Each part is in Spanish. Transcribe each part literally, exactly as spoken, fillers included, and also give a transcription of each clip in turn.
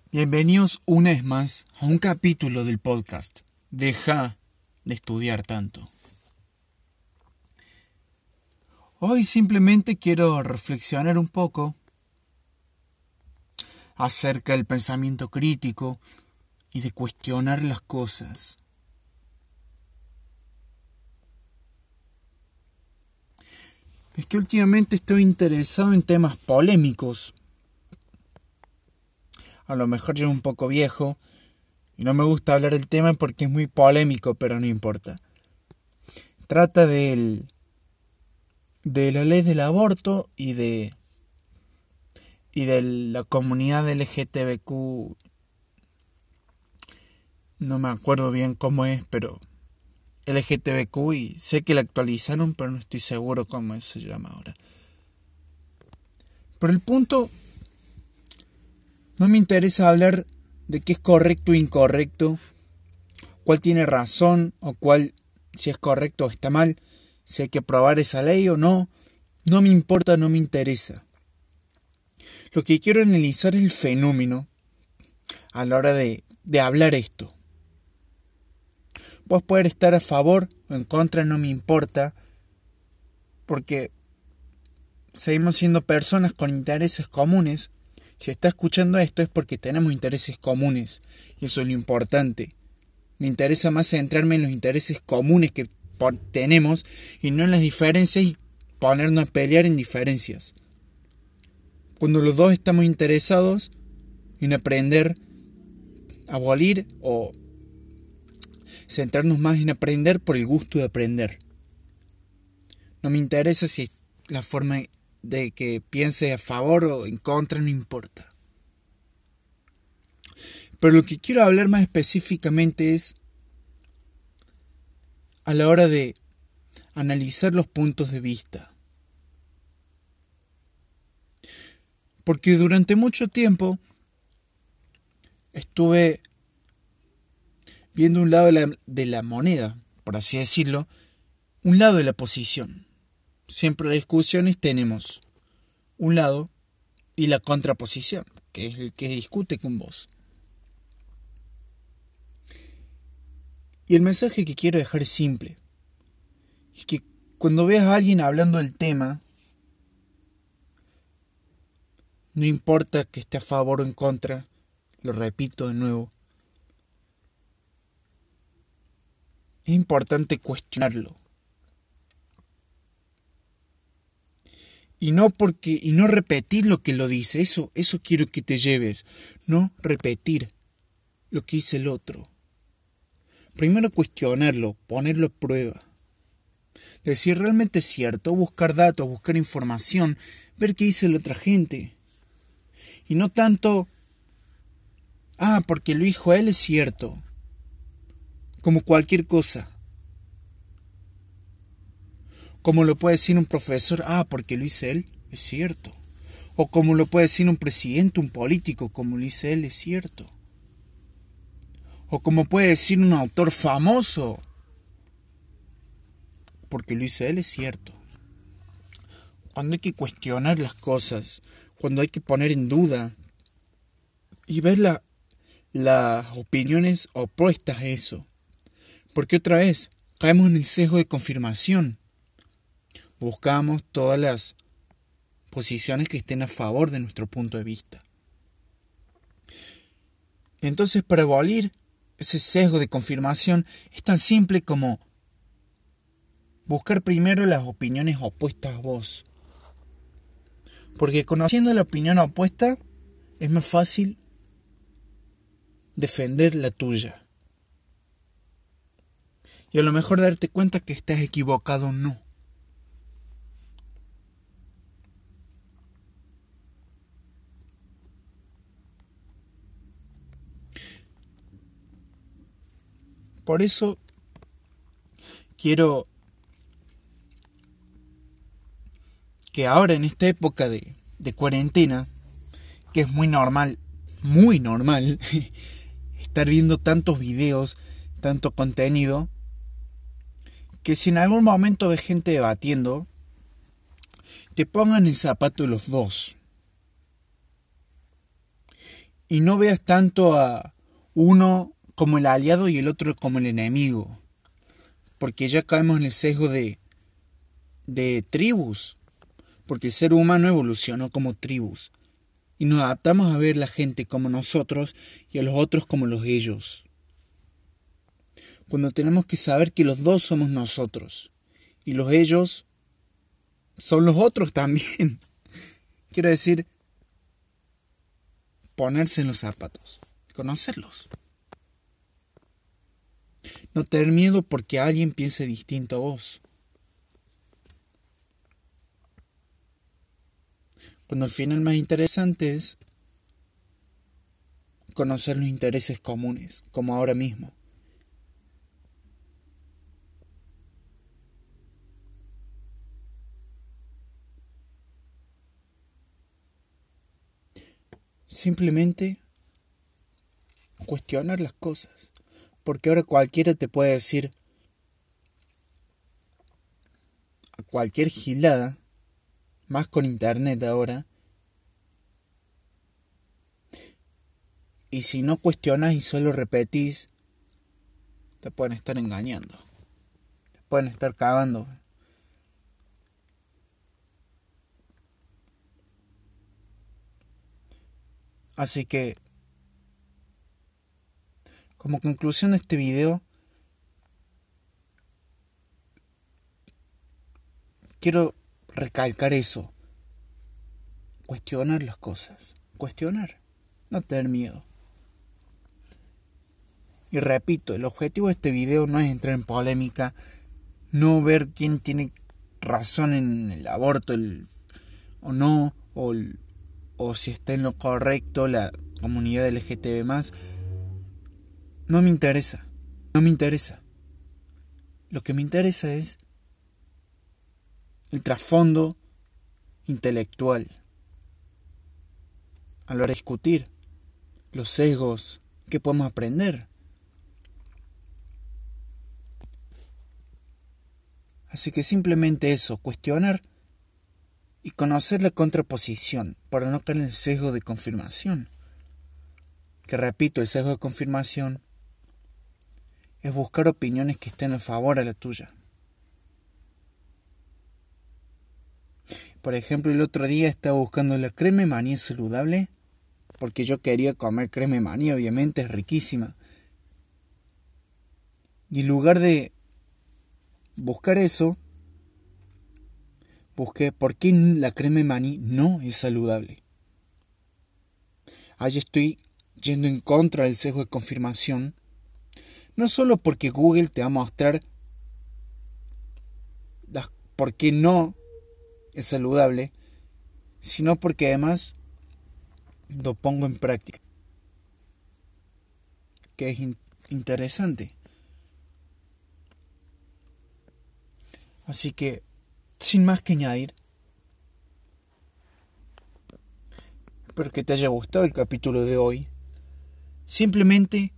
Bienvenidos una vez más a un capítulo del podcast Deja de estudiar tanto. Hoy simplemente quiero reflexionar un poco acerca del pensamiento crítico y de cuestionar las cosas. Es que últimamente estoy interesado en temas polémicos. A lo mejor yo soy un poco viejo y no me gusta hablar del tema porque es muy polémico, pero no importa. Trata del, de la ley del aborto y de, y de la comunidad L G T B Q. No me acuerdo bien cómo es, pero L G T B Q, y sé que la actualizaron, pero no estoy seguro cómo se llama ahora. Pero el punto, no me interesa hablar de qué es correcto o incorrecto, cuál tiene razón o cuál, si es correcto o está mal, si hay que aprobar esa ley o no. No me importa, no me interesa. Lo que quiero analizar es el fenómeno a la hora de, de hablar esto. Vos poder estar a favor o en contra no me importa, porque seguimos siendo personas con intereses comunes. Si está escuchando esto es porque tenemos intereses comunes, y eso es lo importante. Me interesa más centrarme en los intereses comunes que tenemos y no en las diferencias y ponernos a pelear en diferencias. Cuando los dos estamos interesados en aprender a abolir o centrarnos más en aprender por el gusto de aprender. No me interesa si la forma de que piense a favor o en contra, no importa. Pero lo que quiero hablar más específicamente es a la hora de analizar los puntos de vista. Porque durante mucho tiempo estuve viendo un lado de la, de la moneda, por así decirlo, un lado de la posición. Siempre en las discusiones tenemos un lado y la contraposición, que es el que discute con vos. Y el mensaje que quiero dejar es simple. Es que cuando veas a alguien hablando del tema, no importa que esté a favor o en contra, lo repito de nuevo, es importante cuestionarlo. Y no porque, y no repetir lo que lo dice, eso, eso quiero que te lleves. No repetir lo que dice el otro. Primero cuestionarlo, ponerlo a prueba. Decir realmente es cierto, buscar datos, buscar información, ver qué dice la otra gente. Y no tanto, ah, porque lo dijo él es cierto. Como cualquier cosa. Como lo puede decir un profesor, ah, porque lo dice él, es cierto. O como lo puede decir un presidente, un político, como lo dice él, es cierto. O como puede decir un autor famoso, porque lo dice él, es cierto. Cuando hay que cuestionar las cosas, cuando hay que poner en duda y ver la, las opiniones opuestas a eso. Porque otra vez, caemos en el sesgo de confirmación. Buscamos todas las posiciones que estén a favor de nuestro punto de vista. Entonces, para abolir ese sesgo de confirmación, es tan simple como buscar primero las opiniones opuestas a vos. Porque conociendo la opinión opuesta, es más fácil defender la tuya. Y a lo mejor darte cuenta que estás equivocado o no. Por eso quiero que ahora en esta época de, de cuarentena, que es muy normal, muy normal, estar viendo tantos videos, tanto contenido, que si en algún momento ves gente debatiendo, te pongan el zapato de los dos. Y no veas tanto a uno como el aliado y el otro como el enemigo. Porque ya caemos en el sesgo de, de tribus. Porque el ser humano evolucionó como tribus. Y nos adaptamos a ver la gente como nosotros y a los otros como los ellos. Cuando tenemos que saber que los dos somos nosotros. Y los ellos son los otros también. Quiero decir, ponerse en los zapatos. Conocerlos. No tener miedo porque alguien piense distinto a vos. Cuando al final más interesante es conocer los intereses comunes, como ahora mismo. Simplemente cuestionar las cosas. Porque ahora cualquiera te puede decir a cualquier gilada, más con internet ahora. Y si no cuestionas y solo repetís, te pueden estar engañando. Te pueden estar cagando. Así que, como conclusión de este video, quiero recalcar eso. Cuestionar las cosas. Cuestionar. No tener miedo. Y repito, el objetivo de este video no es entrar en polémica, no ver quién tiene razón en el aborto el, o no, o, el, o si está en lo correcto la comunidad L G T B más. No me interesa, no me interesa. Lo que me interesa es el trasfondo intelectual. A la hora de discutir los sesgos, ¿qué podemos aprender? Así que simplemente eso, cuestionar y conocer la contraposición para no caer en el sesgo de confirmación. Que repito, el sesgo de confirmación es buscar opiniones que estén a favor a la tuya. Por ejemplo, el otro día estaba buscando la crema de maní saludable porque yo quería comer crema de maní, obviamente es riquísima. Y en lugar de buscar eso, busqué por qué la crema de maní no es saludable. Allí estoy yendo en contra del sesgo de confirmación, no solo porque Google te va a mostrar las, por qué no es saludable, sino porque además lo pongo en práctica, que es in- interesante. Así que, sin más que añadir, espero que te haya gustado el capítulo de hoy. Simplemente,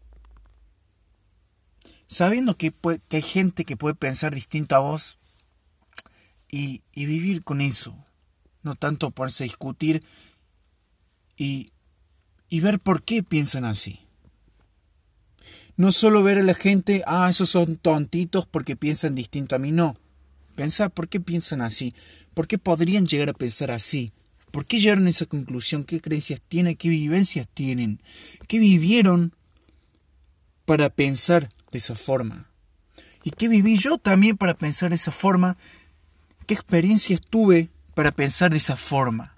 sabiendo que, puede, que hay gente que puede pensar distinto a vos y, y vivir con eso, no tanto ponerse a discutir y, y ver por qué piensan así. No solo ver a la gente, ah, esos son tontitos porque piensan distinto a mí, no. Pensar por qué piensan así, por qué podrían llegar a pensar así, por qué llegaron a esa conclusión, qué creencias tienen, qué vivencias tienen, qué vivieron para pensar de esa forma. ¿Y qué viví yo también para pensar de esa forma? ¿Qué experiencias tuve para pensar de esa forma?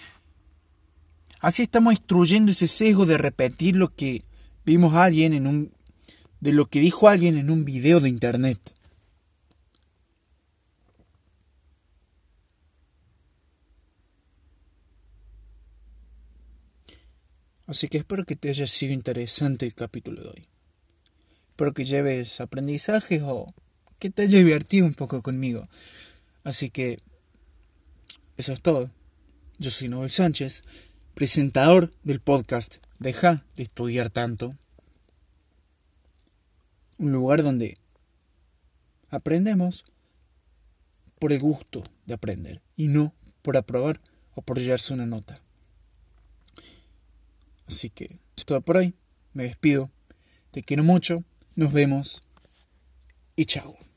Así estamos destruyendo ese sesgo de repetir lo que vimos a alguien en un, de lo que dijo alguien en un video de internet. Así que espero que te haya sido interesante el capítulo de hoy. Espero que lleves aprendizajes o que te haya divertido un poco conmigo. Así que eso es todo. Yo soy Noel Sánchez, presentador del podcast Deja de estudiar tanto. Un lugar donde aprendemos por el gusto de aprender y no por aprobar o por llevarse una nota. Así que es todo por hoy. Me despido. Te quiero mucho. Nos vemos. Y chao.